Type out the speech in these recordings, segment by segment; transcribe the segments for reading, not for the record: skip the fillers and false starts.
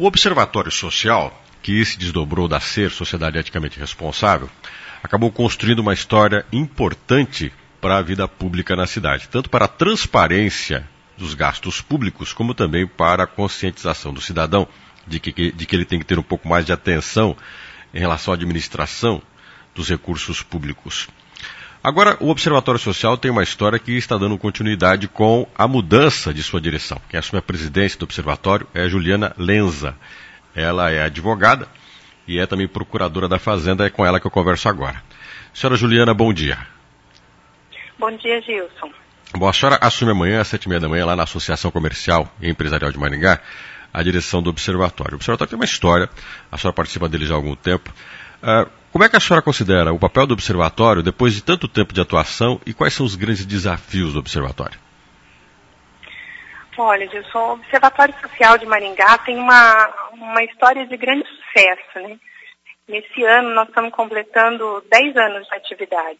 O Observatório Social, que se desdobrou da SER, Sociedade Eticamente Responsável, acabou construindo uma história importante para a vida pública na cidade, tanto para a transparência dos gastos públicos, como também para a conscientização do cidadão de que ele tem que ter um pouco mais de atenção em relação à administração dos recursos públicos. Agora, o Observatório Social tem uma história que está dando continuidade com a mudança de sua direção. Quem assume a presidência do Observatório é a Juliana Lenza. Ela é advogada e é também procuradora da Fazenda, é com ela que eu converso agora. Senhora Juliana, bom dia. Bom dia, Gilson. Bom, a senhora assume amanhã, às 7h30 da manhã, lá na Associação Comercial e Empresarial de Maringá, a direção do Observatório. O Observatório tem uma história, a senhora participa dele já há algum tempo. Como é que a senhora considera o papel do Observatório depois de tanto tempo de atuação e quais são os grandes desafios do Observatório? Olha, Gilson, o Observatório Social de Maringá tem uma história de grande sucesso, né? Nesse ano nós estamos completando 10 anos de atividade.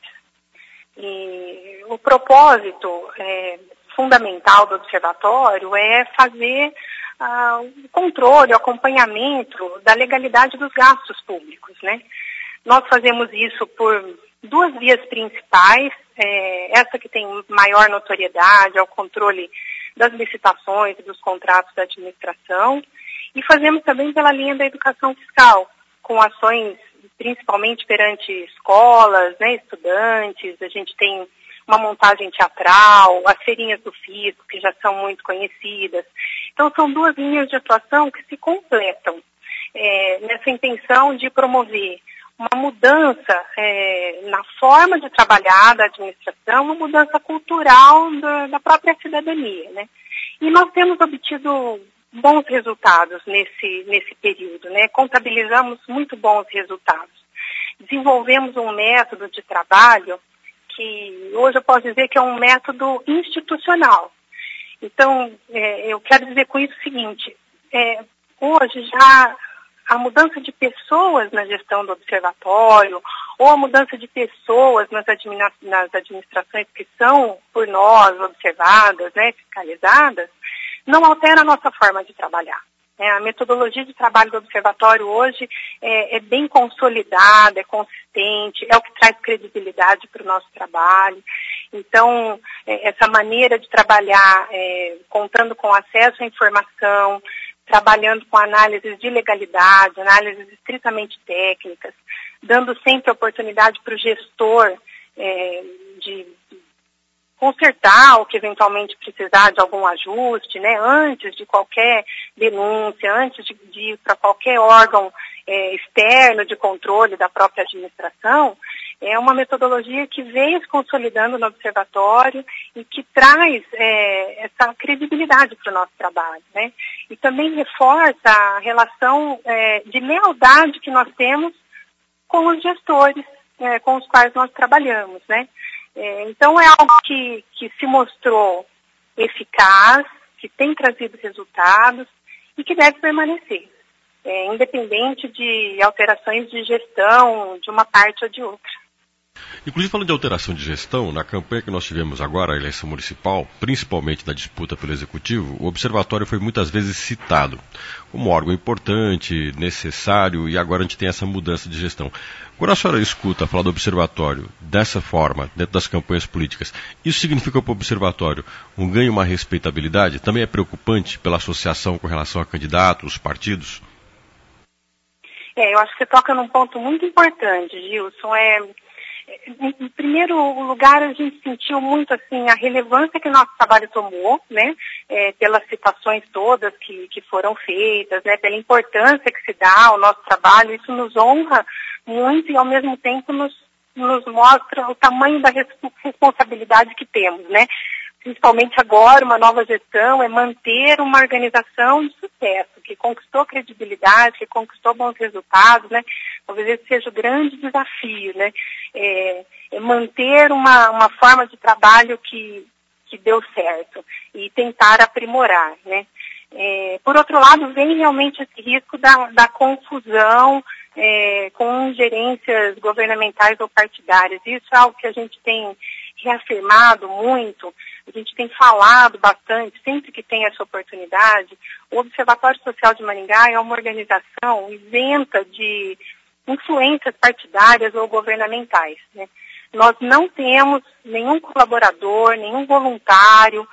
E o propósito fundamental do Observatório é fazer o controle, o acompanhamento da legalidade dos gastos públicos, né? Nós fazemos isso por duas vias principais. Essa que tem maior notoriedade é o controle das licitações e dos contratos da administração, e fazemos também pela linha da educação fiscal, com ações principalmente perante escolas, né, estudantes. A gente tem uma montagem teatral, as feirinhas do fisco, que já são muito conhecidas. Então, são duas linhas de atuação que se completam nessa intenção de promover uma mudança na forma de trabalhar da administração, uma mudança cultural da própria cidadania, né? E nós temos obtido bons resultados nesse período, né? Contabilizamos muito bons resultados. Desenvolvemos um método de trabalho que hoje eu posso dizer que é um método institucional. Então, eu quero dizer com isso o seguinte, hoje já a mudança de pessoas na gestão do observatório, ou a mudança de pessoas nas administrações que são por nós observadas, né, fiscalizadas, não altera a nossa forma de trabalhar. A metodologia de trabalho do observatório hoje é bem consolidada, é consistente, é o que traz credibilidade para o nosso trabalho. Então, essa maneira de trabalhar contando com acesso à informação, trabalhando com análises de legalidade, análises estritamente técnicas, dando sempre oportunidade para o gestor de consertar o que eventualmente precisar de algum ajuste, né, antes de qualquer denúncia, antes de ir para qualquer órgão externo de controle da própria administração. É uma metodologia que veio se consolidando no observatório e que traz essa credibilidade para o nosso trabalho, né? E também reforça a relação de lealdade que nós temos com os gestores com os quais nós trabalhamos, né? Então é algo que se mostrou eficaz, que tem trazido resultados e que deve permanecer, independente de alterações de gestão de uma parte ou de outra. Inclusive, falando de alteração de gestão, na campanha que nós tivemos agora, a eleição municipal, principalmente na disputa pelo Executivo, o Observatório foi muitas vezes citado como órgão importante, necessário, e agora a gente tem essa mudança de gestão. Quando a senhora escuta falar do Observatório dessa forma, dentro das campanhas políticas, isso significa para o Observatório um ganho, uma respeitabilidade? Também é preocupante pela associação com relação a candidatos, partidos? Eu acho que você toca num ponto muito importante, Gilson. Em primeiro lugar, a gente sentiu muito assim a relevância que o nosso trabalho tomou, né, pelas citações todas que foram feitas, né, pela importância que se dá ao nosso trabalho. Isso nos honra muito e, ao mesmo tempo, nos mostra o tamanho da responsabilidade que temos, né. Principalmente agora, uma nova gestão é manter uma organização de sucesso, que conquistou credibilidade, que conquistou bons resultados, né? Talvez esse seja o grande desafio, né? É manter uma forma de trabalho que deu certo e tentar aprimorar, né? Por outro lado, vem realmente esse risco da confusão com gerências governamentais ou partidárias. Isso é algo que a gente tem reafirmado muito a gente tem falado bastante, sempre que tem essa oportunidade. O Observatório Social de Maringá é uma organização isenta de influências partidárias ou governamentais, né? Nós não temos nenhum colaborador, nenhum voluntário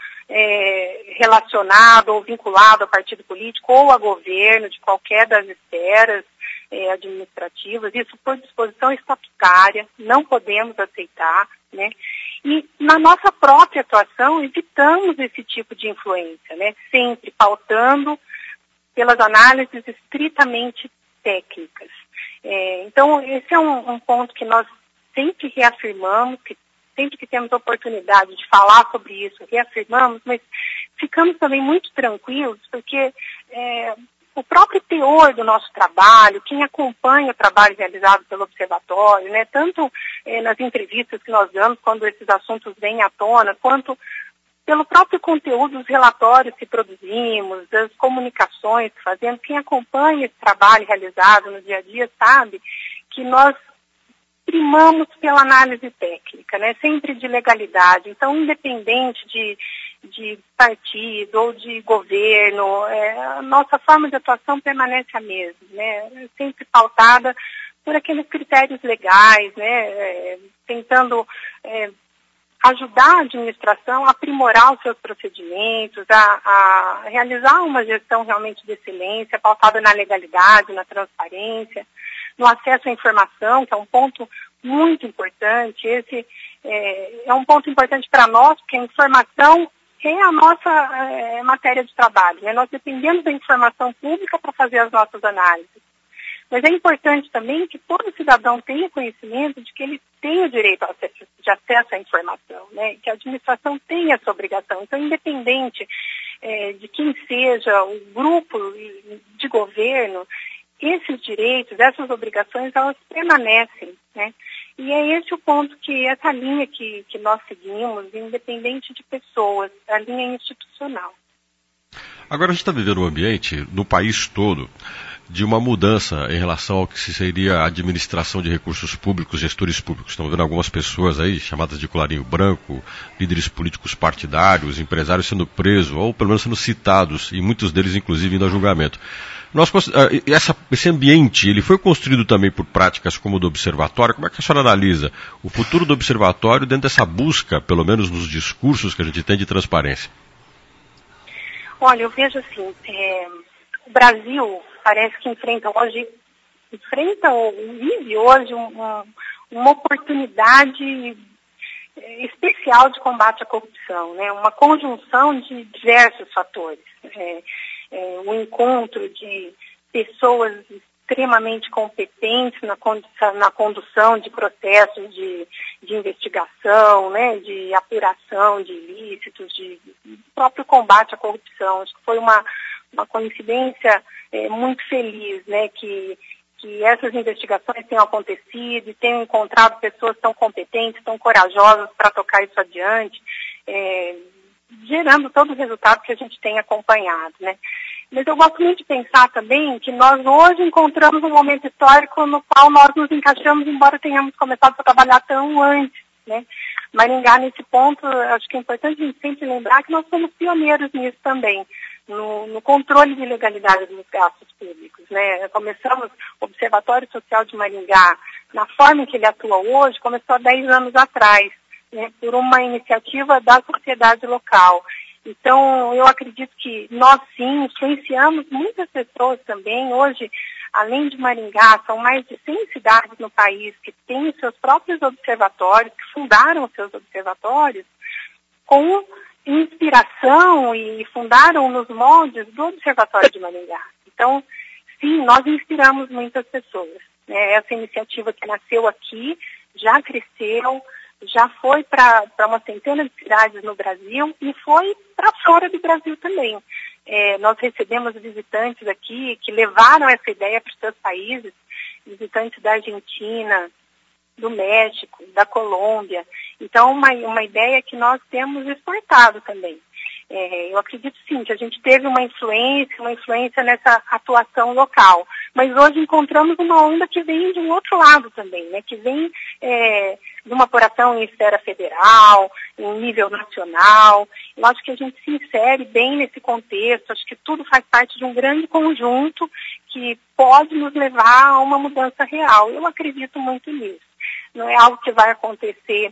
relacionado ou vinculado a partido político ou a governo de qualquer das esferas administrativas. Isso por disposição estatutária, não podemos aceitar, né? E na nossa própria atuação evitamos esse tipo de influência, né? Sempre pautando pelas análises estritamente técnicas. Então, esse é um ponto que nós sempre reafirmamos, que sempre que temos oportunidade de falar sobre isso, reafirmamos, mas ficamos também muito tranquilos, porque o próprio teor do nosso trabalho, quem acompanha o trabalho realizado pelo Observatório, né, tanto nas entrevistas que nós damos, quando esses assuntos vêm à tona, quanto pelo próprio conteúdo dos relatórios que produzimos, das comunicações que fazemos, quem acompanha esse trabalho realizado no dia a dia sabe que nós primamos pela análise técnica, né, sempre de legalidade. Então, independente de partido ou de governo, a nossa forma de atuação permanece a mesma, né, sempre pautada por aqueles critérios legais, né, tentando ajudar a administração a aprimorar os seus procedimentos, a realizar uma gestão realmente de excelência, pautada na legalidade, na transparência, no acesso à informação, que é um ponto muito importante. Esse é um ponto importante para nós, porque a informação é a nossa matéria de trabalho, né? Nós dependemos da informação pública para fazer as nossas análises. Mas é importante também que todo cidadão tenha conhecimento de que ele tem o direito de acesso à informação, né? Que a administração tem essa obrigação. Então, independente de quem seja o grupo de governo, esses direitos, essas obrigações, elas permanecem, né? E é esse o ponto, essa linha que nós seguimos, independente de pessoas, a linha institucional. Agora a gente está vivendo um ambiente, no país todo, de uma mudança em relação ao que seria a administração de recursos públicos, gestores públicos. Estamos vendo algumas pessoas aí, chamadas de colarinho branco, líderes políticos partidários, empresários sendo presos, ou pelo menos sendo citados, e muitos deles, inclusive, indo a julgamento. Esse ambiente, ele foi construído também por práticas como o do Observatório. Como é que a senhora analisa o futuro do Observatório dentro dessa busca, pelo menos nos discursos que a gente tem de transparência? Olha, eu vejo assim, o Brasil parece que vive hoje uma oportunidade especial de combate à corrupção, né? Uma conjunção de diversos fatores. O encontro de pessoas extremamente competentes na condução de processos de investigação, né, de apuração de ilícitos, de próprio combate à corrupção. Acho que foi uma coincidência muito feliz, né, que essas investigações tenham acontecido e tenham encontrado pessoas tão competentes, tão corajosas para tocar isso adiante, gerando todo o resultado que a gente tem acompanhado, né. Mas eu gosto muito de pensar também que nós hoje encontramos um momento histórico no qual nós nos encaixamos, embora tenhamos começado a trabalhar tão antes, né. Maringá, nesse ponto, acho que é importante a gente sempre lembrar que nós somos pioneiros nisso também, no controle de legalidade dos gastos públicos, né. Começamos o Observatório Social de Maringá, na forma em que ele atua hoje, começou há 10 anos atrás, né, por uma iniciativa da sociedade local. Então, eu acredito que nós, sim, influenciamos muitas pessoas também. Hoje, além de Maringá, são mais de 100 cidades no país que têm seus próprios observatórios, que fundaram os seus observatórios com inspiração e fundaram nos moldes do Observatório de Maringá. Então, sim, nós inspiramos muitas pessoas, né? Essa iniciativa que nasceu aqui já cresceu, já foi para uma centena de cidades no Brasil e foi para fora do Brasil também. Nós recebemos visitantes aqui que levaram essa ideia para os seus países, visitantes da Argentina, do México, da Colômbia. Então, uma ideia que nós temos exportado também. Eu acredito sim que a gente teve uma influência nessa atuação local. Mas hoje encontramos uma onda que vem de um outro lado também, né? Que vem de uma apuração em esfera federal, em nível nacional. Eu acho que a gente se insere bem nesse contexto, acho que tudo faz parte de um grande conjunto que pode nos levar a uma mudança real. Eu acredito muito nisso. Não é algo que vai acontecer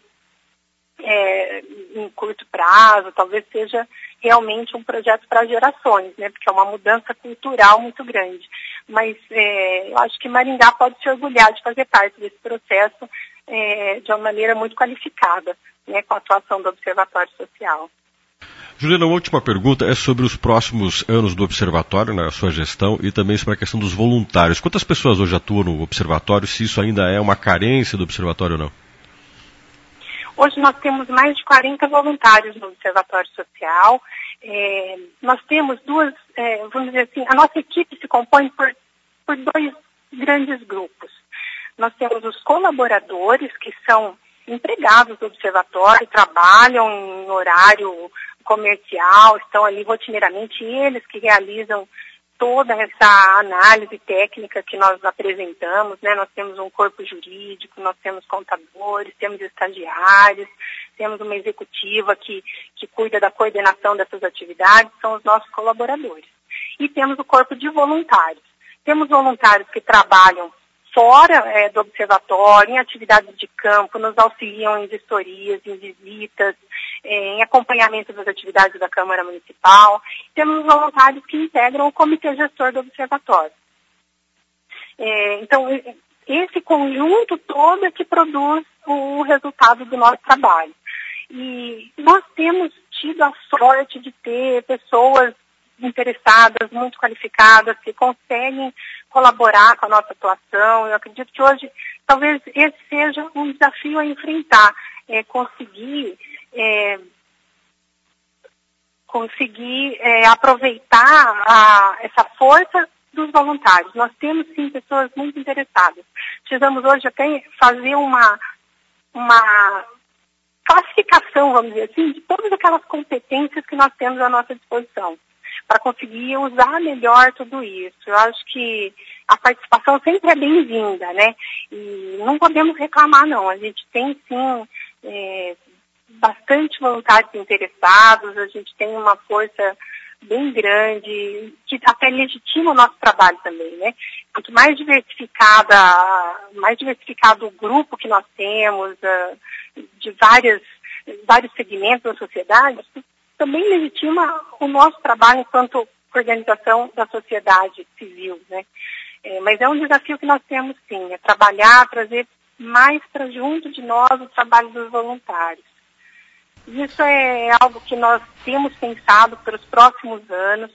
em curto prazo, talvez seja realmente um projeto para gerações, né? Porque é uma mudança cultural muito grande. Mas eu acho que Maringá pode se orgulhar de fazer parte desse processo de uma maneira muito qualificada, né? Com a atuação do Observatório Social. Juliana, uma última pergunta é sobre os próximos anos do Observatório, na sua gestão, e também sobre a questão dos voluntários. Quantas pessoas hoje atuam no Observatório, se isso ainda é uma carência do Observatório ou não? Hoje nós temos mais de 40 voluntários no Observatório Social. Nós temos vamos dizer assim, a nossa equipe se compõe por dois grandes grupos. Nós temos os colaboradores, que são empregados do Observatório, trabalham em horário comercial, estão ali rotineiramente, eles que realizam toda essa análise técnica que nós apresentamos, né? Nós temos um corpo jurídico, nós temos contadores, temos estagiários, temos uma executiva que cuida da coordenação dessas atividades, são os nossos colaboradores. E temos o corpo de voluntários. Temos voluntários que trabalham fora do observatório, em atividades de campo, nos auxiliam em vistorias, em visitas, em acompanhamento das atividades da Câmara Municipal. Temos voluntários que integram o comitê gestor do observatório. Então, esse conjunto todo é que produz o resultado do nosso trabalho. E nós temos tido a sorte de ter pessoas interessadas, muito qualificadas, que conseguem colaborar com a nossa atuação. Eu acredito que hoje, talvez esse seja um desafio a enfrentar, conseguir aproveitar essa força dos voluntários. Nós temos, sim, pessoas muito interessadas. Precisamos hoje até fazer uma classificação, vamos dizer assim, de todas aquelas competências que nós temos à nossa disposição, para conseguir usar melhor tudo isso. Eu acho que a participação sempre é bem-vinda, né? E não podemos reclamar, não. A gente tem, sim, bastante voluntários interessados, a gente tem uma força bem grande, que até legitima o nosso trabalho também, né? Quanto mais diversificado o grupo que nós temos, de vários segmentos da sociedade, também legitima o nosso trabalho enquanto organização da sociedade civil, né? Mas é um desafio que nós temos, sim, é trabalhar, trazer mais para junto de nós o trabalho dos voluntários. Isso é algo que nós temos pensado para os próximos anos,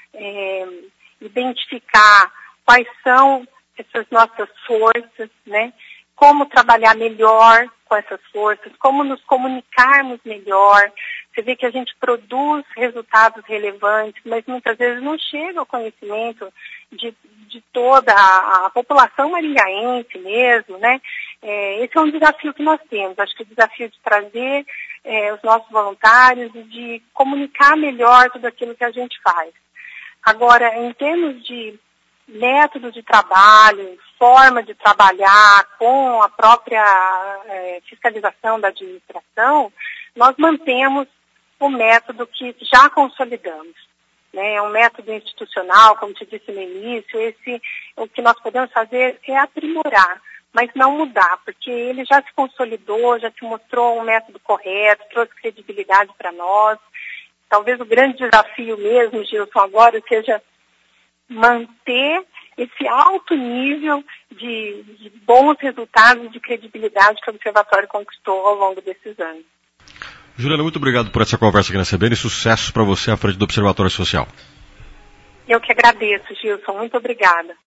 identificar quais são essas nossas forças, né? Como trabalhar melhor com essas forças, como nos comunicarmos melhor. Você vê que a gente produz resultados relevantes, mas muitas vezes não chega ao conhecimento de toda a população maringaense mesmo, né? Esse é um desafio que nós temos. Acho que o desafio de trazer os nossos voluntários e de comunicar melhor tudo aquilo que a gente faz. Agora, em termos de método de trabalho, forma de trabalhar com a própria fiscalização da administração, nós mantemos o método que já consolidamos. Né? É um método institucional, como te disse no início, o que nós podemos fazer é aprimorar, mas não mudar, porque ele já se consolidou, já se mostrou um método correto, trouxe credibilidade para nós. Talvez o grande desafio mesmo, Gilson, agora seja manter esse alto nível de bons resultados e de credibilidade que o Observatório conquistou ao longo desses anos. Juliana, muito obrigado por essa conversa aqui na CBN e sucessos para você à frente do Observatório Social. Eu que agradeço, Gilson. Muito obrigada.